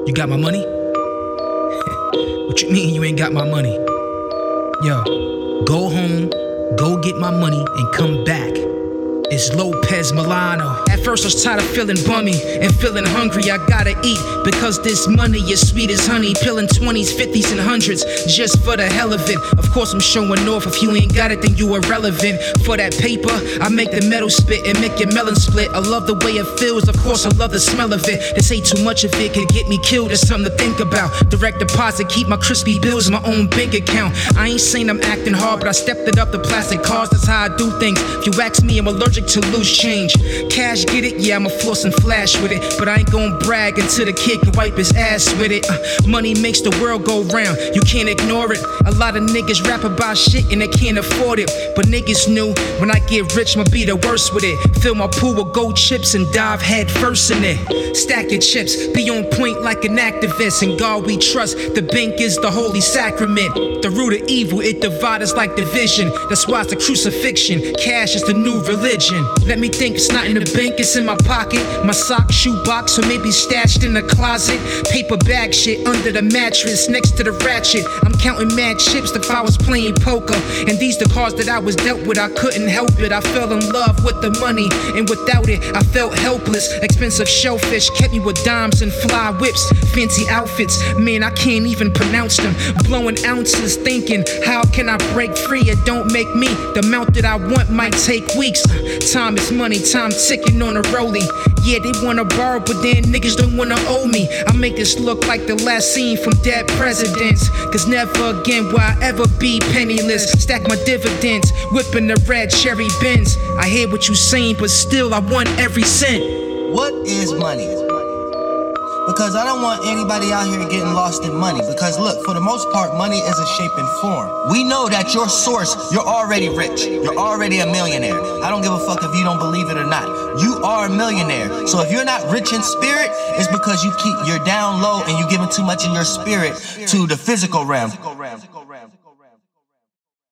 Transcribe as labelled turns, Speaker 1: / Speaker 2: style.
Speaker 1: You got my money? What you mean you ain't got my money? Yo, go home, go get my money, and come back. It's Lopez Milano. At first I was tired of feeling bummy and feeling hungry. I gotta eat because this money is sweet as honey. Peeling 20s, 50s, and 100s just for the hell of it. Of course I'm showing off. If you ain't got it, then you irrelevant. For that paper, I make the metal spit and make your melon split. I love the way it feels, of course I love the smell of it. They say too much of it could get me killed. There's something to think about. Direct deposit, keep my crispy bills in my own bank account. I ain't saying I'm acting hard, but I stepped it up to plastic cars. That's how I do things. If you ask me, I'm allergic to loose change. Cash, get it? Yeah, I'ma floss and flash with it. But I ain't gon' brag until the kid can wipe his ass with it. Money makes the world go round, you can't ignore it. A lot of niggas rap about shit and they can't afford it. But niggas knew when I get rich, I'ma be the worst with it. Fill my pool with gold chips and dive head first in it. Stack your chips, be on point like an activist. In God we trust, the bank is the holy sacrament. The root of evil, it divides us like division. That's why it's the crucifixion. Cash is the new religion. Let me think, it's not in the bank, it's in my pocket. My sock, shoe box, or maybe stashed in the closet. Paper bag shit under the mattress next to the ratchet. I'm counting mad chips like if I was playing poker. And these the cards that I was dealt with, I couldn't help it. I fell in love with the money, and without it, I felt helpless. Expensive shellfish kept me with dimes and fly whips. Fancy outfits, man, I can't even pronounce them. Blowing ounces, thinking, how can I break free? It don't make me. The amount that I want might take weeks. Time is money, time ticking on a rollie. Yeah, they wanna borrow, but then niggas don't wanna owe me. I make this look like the last scene from Dead Presidents. Cause never again will I ever be penniless. Stack my dividends, whipping the red cherry Benz. I hear what you saying, but still I want every cent.
Speaker 2: What is money? Because I don't want anybody out here getting lost in money. Because look, for the most part, money is a shape and form. We know that your source, you're already rich. You're already a millionaire. I don't give a fuck if you don't believe it or not. You are a millionaire. So if you're not rich in spirit, it's because you're down low and you're giving too much in your spirit to the physical realm.